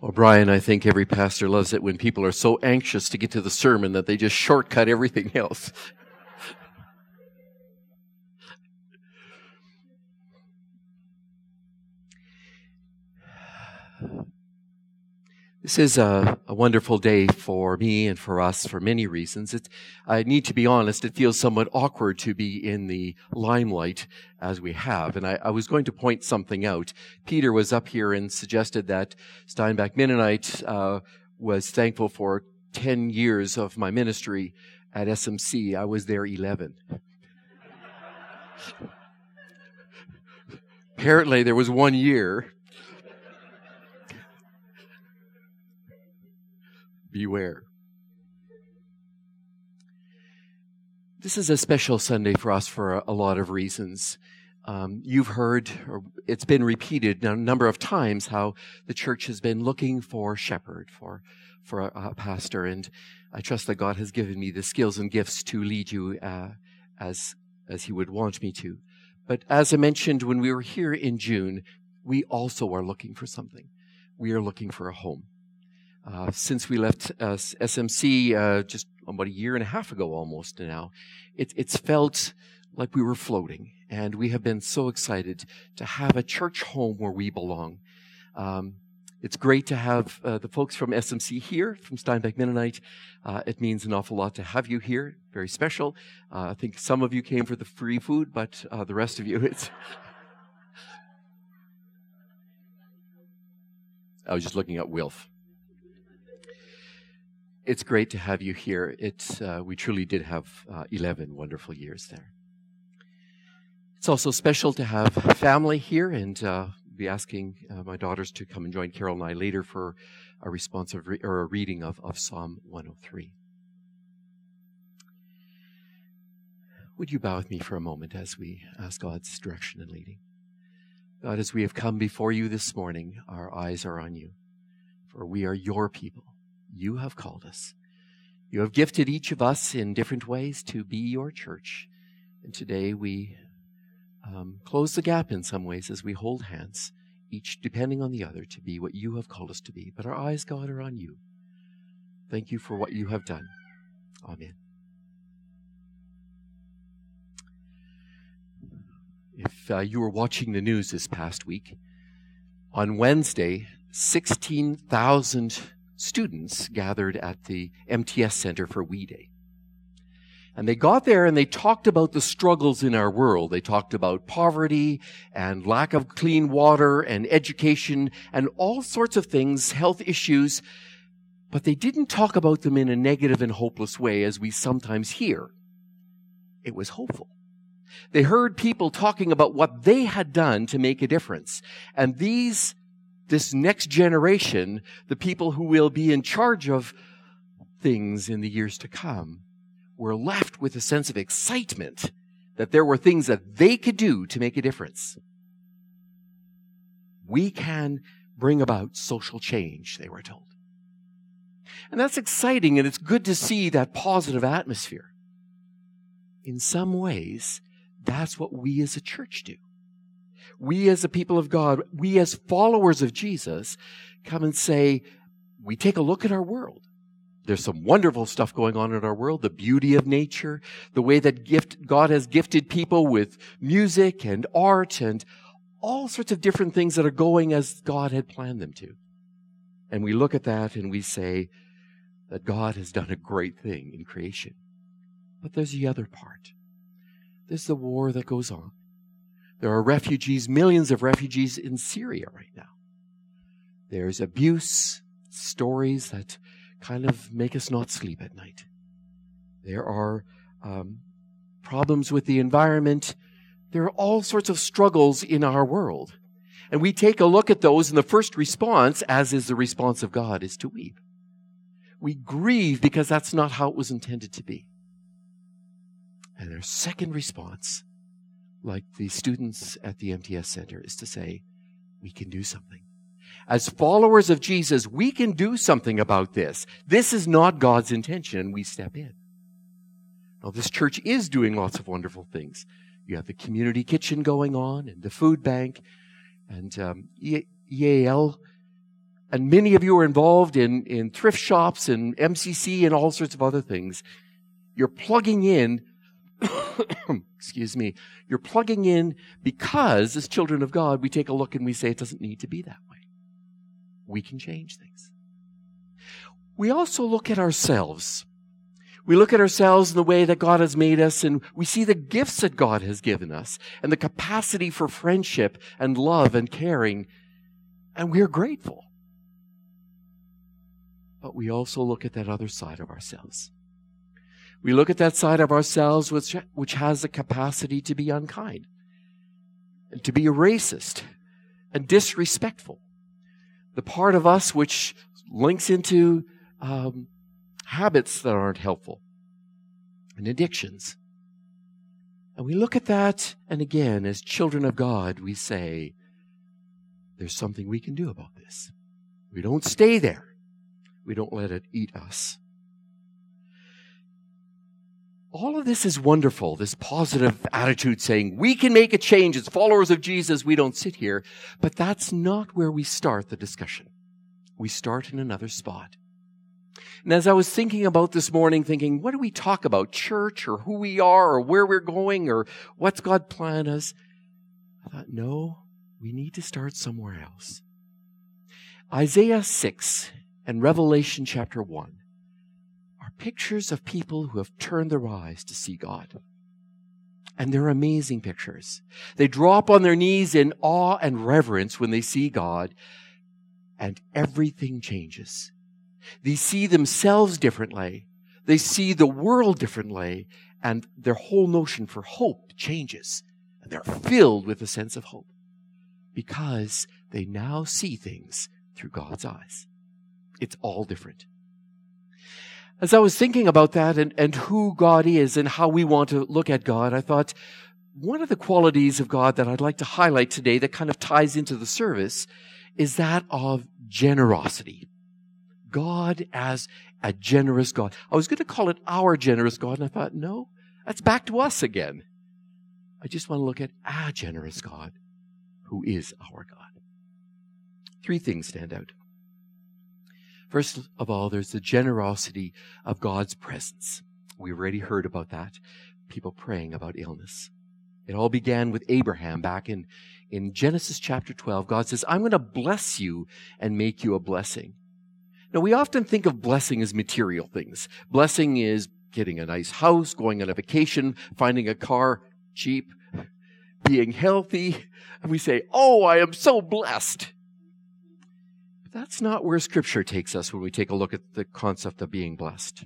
Well, Brian, I think every pastor loves it when people are so anxious to get to the sermon that they just shortcut everything else. This is a wonderful day for me and for us for many reasons. I need to be honest, it feels somewhat awkward to be in the limelight as we have. And I was going to point something out. Peter was up here and suggested that Steinbach Mennonite was thankful for 10 years of my ministry at SMC. I was there 11. Apparently there was 1 year. Beware. This is a special Sunday for us for a lot of reasons. You've heard, or it's been repeated a number of times, how the church has been looking for a shepherd, for a pastor, and I trust that God has given me the skills and gifts to lead you as He would want me to. But as I mentioned when we were here in June, we also are looking for something. We are looking for a home. Since we left SMC just about a year and a half ago almost now, it's felt like we were floating, and we have been so excited to have a church home where we belong. It's great to have the folks from SMC here, from Steinbach Mennonite. It means an awful lot to have you here. Very special. I think some of you came for the free food, but the rest of you, I was just looking at Wilf. It's great to have you here. We truly did have 11 wonderful years there. It's also special to have family here, and be asking my daughters to come and join Carol and I later for a responsive or a reading of Psalm 103. Would you bow with me for a moment as we ask God's direction and leading? God, as we have come before you this morning, our eyes are on you, for we are your people. You have called us. You have gifted each of us in different ways to be your church. And today we close the gap in some ways as we hold hands, each depending on the other, to be what you have called us to be. But our eyes, God, are on you. Thank you for what you have done. Amen. If you were watching the news this past week, on Wednesday, 16,000 students gathered at the MTS Center for We Day. And they got there and they talked about the struggles in our world. They talked about poverty and lack of clean water and education and all sorts of things, health issues. But they didn't talk about them in a negative and hopeless way as we sometimes hear. It was hopeful. They heard people talking about what they had done to make a difference. And this next generation, the people who will be in charge of things in the years to come, were left with a sense of excitement that there were things that they could do to make a difference. We can bring about social change, they were told. And that's exciting, and it's good to see that positive atmosphere. In some ways, that's what we as a church do. We as a people of God, we as followers of Jesus, come and say, we take a look at our world. There's some wonderful stuff going on in our world, the beauty of nature, the way that God has gifted people with music and art and all sorts of different things that are going as God had planned them to. And we look at that and we say that God has done a great thing in creation. But there's the other part. There's the war that goes on. There are refugees, millions of refugees in Syria right now. There's abuse, stories that kind of make us not sleep at night. There are problems with the environment. There are all sorts of struggles in our world. And we take a look at those, and the first response, as is the response of God, is to weep. We grieve because that's not how it was intended to be. And their second response, like the students at the MTS Center, is to say, we can do something. As followers of Jesus, we can do something about this. This is not God's intention, and we step in. Now, this church is doing lots of wonderful things. You have the community kitchen going on, and the food bank, and EAL and many of you are involved in thrift shops and MCC and all sorts of other things. You're plugging in, excuse me, you're plugging in because as children of God, we take a look and we say it doesn't need to be that way. We can change things. We also look at ourselves. We look at ourselves in the way that God has made us, and we see the gifts that God has given us and the capacity for friendship and love and caring, and we're grateful. But we also look at that other side of ourselves. We look at that side of ourselves which has the capacity to be unkind and to be a racist and disrespectful. The part of us which links into habits that aren't helpful and addictions. And we look at that, and again, as children of God, we say, there's something we can do about this. We don't stay there. We don't let it eat us. All of this is wonderful, this positive attitude saying, we can make a change as followers of Jesus. We don't sit here. But that's not where we start the discussion. We start in another spot. And as I was thinking about this morning, thinking, what do we talk about? Church, or who we are, or where we're going, or what's God planned us? I thought, no, we need to start somewhere else. Isaiah 6 and Revelation chapter 1 are pictures of people who have turned their eyes to see God. And they're amazing pictures. They drop on their knees in awe and reverence when they see God, and everything changes. They see themselves differently. They see the world differently, and their whole notion for hope changes. And they're filled with a sense of hope because they now see things through God's eyes. It's all different. As I was thinking about that and who God is and how we want to look at God, I thought one of the qualities of God that I'd like to highlight today that kind of ties into the service is that of generosity. God as a generous God. I was going to call it our generous God, and I thought, no, that's back to us again. I just want to look at a generous God who is our God. 3 things stand out. First of all, there's the generosity of God's presence. We already heard about that. People praying about illness. It all began with Abraham back in Genesis chapter 12. God says, I'm going to bless you and make you a blessing. Now, we often think of blessing as material things. Blessing is getting a nice house, going on a vacation, finding a car cheap, being healthy. And we say, oh, I am so blessed. But that's not where Scripture takes us when we take a look at the concept of being blessed.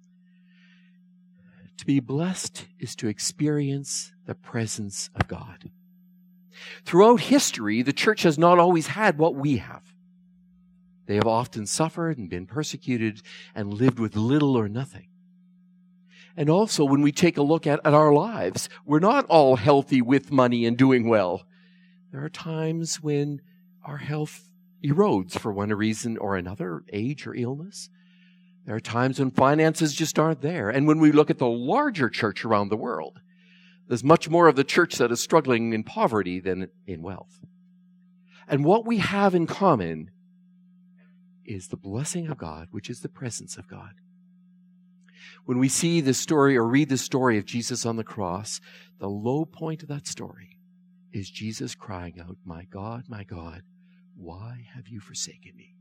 To be blessed is to experience the presence of God. Throughout history, the church has not always had what we have. They have often suffered and been persecuted and lived with little or nothing. And also, when we take a look at our lives, we're not all healthy with money and doing well. There are times when our health erodes for one reason or another, age or illness. There are times when finances just aren't there. And when we look at the larger church around the world, there's much more of the church that is struggling in poverty than in wealth. And what we have in common is the blessing of God, which is the presence of God. When we see this story or read the story of Jesus on the cross, the low point of that story is Jesus crying out, my God, why have you forsaken me?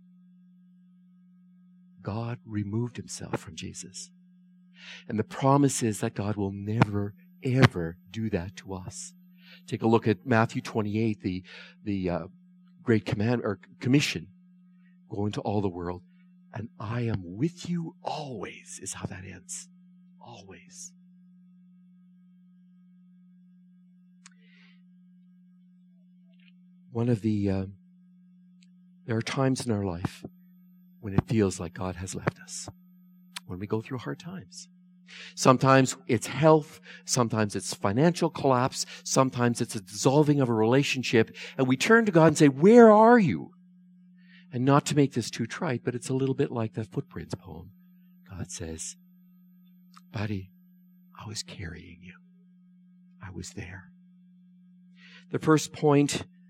God removed himself from Jesus. And the promise is that God will never, ever do that to us. Take a look at Matthew 28, the great command or commission. Go into all the world, and I am with you always, is how that ends. Always. There are times in our life when it feels like God has left us, when we go through hard times. Sometimes it's health, sometimes it's financial collapse, sometimes it's a dissolving of a relationship, and we turn to God and say, where are you? And not to make this too trite, but it's a little bit like that Footprints poem. God says, buddy, I was carrying you. I was there. The first point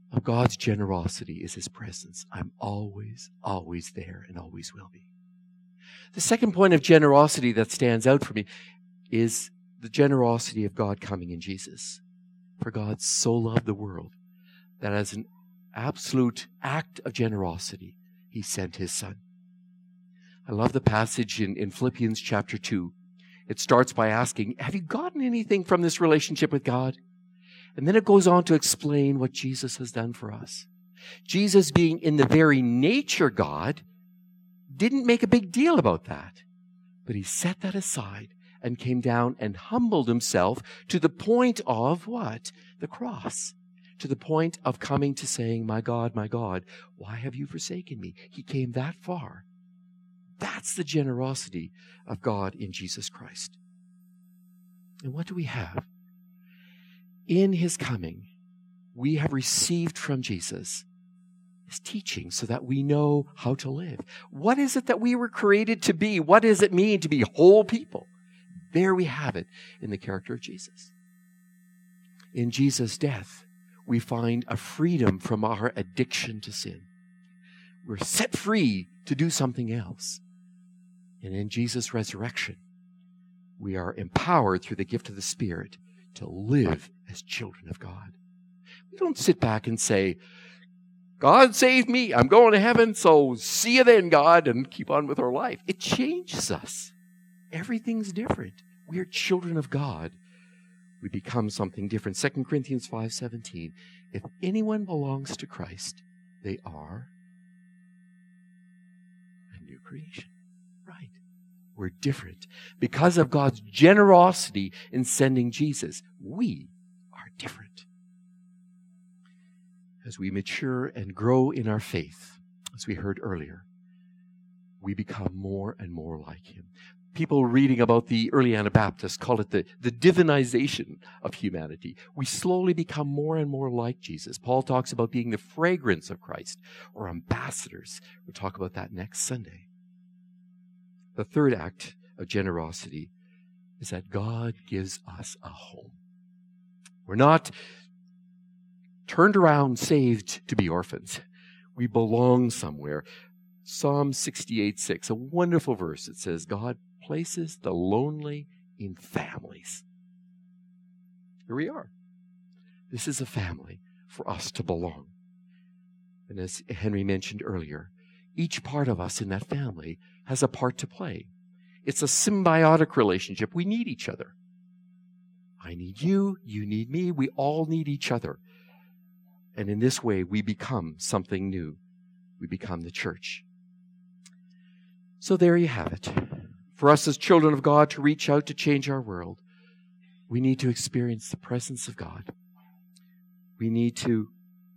of God's generosity is his presence. I'm always, always there and always will be. The second point of generosity that stands out for me is the generosity of God coming in Jesus. For God so loved the world that as an absolute act of generosity, he sent his Son. I love the passage in Philippians chapter 2. It starts by asking, have you gotten anything from this relationship with God? And then it goes on to explain what Jesus has done for us. Jesus, being in the very nature God, didn't make a big deal about that. But he set that aside and came down and humbled himself to the point of what? The cross. To the point of coming to saying, my God, why have you forsaken me? He came that far. That's the generosity of God in Jesus Christ. And what do we have? In his coming, we have received from Jesus his teaching so that we know how to live. What is it that we were created to be? What does it mean to be whole people? There we have it in the character of Jesus. In Jesus' death, we find a freedom from our addiction to sin. We're set free to do something else. And in Jesus' resurrection, we are empowered through the gift of the Spirit to live as children of God. We don't sit back and say, God saved me, I'm going to heaven, so see you then, God, and keep on with our life. It changes us. Everything's different. We are children of God. We become something different. 2 Corinthians 5:17. If anyone belongs to Christ, they are a new creation. Right. We're different. Because of God's generosity in sending Jesus, we are different. As we mature and grow in our faith, as we heard earlier, we become more and more like him. People reading about the early Anabaptists call it the divinization of humanity. We slowly become more and more like Jesus. Paul talks about being the fragrance of Christ, or ambassadors. We'll talk about that next Sunday. The third act of generosity is that God gives us a home. We're not turned around, saved to be orphans. We belong somewhere. Psalm 68:6, a wonderful verse. It says, God places the lonely in families. Here we are. This is a family for us to belong. And as Henry mentioned earlier, each part of us in that family has a part to play. It's a symbiotic relationship. We need each other. I need you, you need me, we all need each other. And in this way, we become something new. We become the church. So there you have it. For us as children of God to reach out to change our world, we need to experience the presence of God. We need to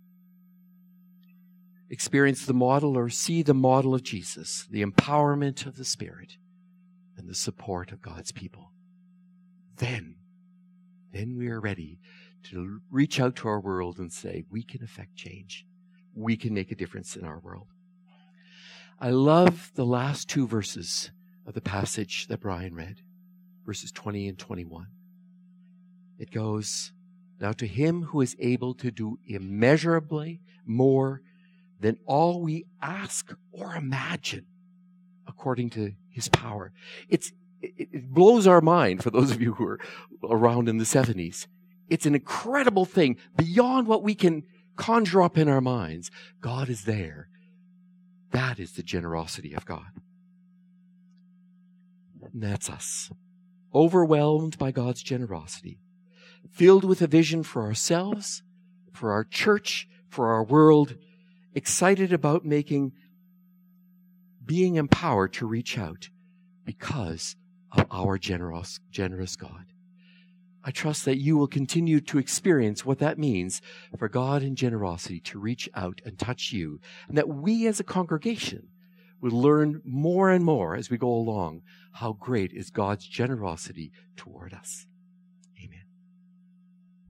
experience the model or see the model of Jesus, the empowerment of the Spirit, and the support of God's people. Then we are ready to reach out to our world and say, we can affect change. We can make a difference in our world. I love the last two verses of the passage that Brian read, verses 20 and 21. It goes, now to him who is able to do immeasurably more than all we ask or imagine, according to his power. It blows our mind for those of you who are around in the 70s. It's an incredible thing beyond what we can conjure up in our minds. God is there. That is the generosity of God. And that's us. Overwhelmed by God's generosity. Filled with a vision for ourselves, for our church, for our world. Excited about being empowered to reach out because of our generous God. I trust that you will continue to experience what that means for God and generosity to reach out and touch you, and that we as a congregation will learn more and more as we go along how great is God's generosity toward us.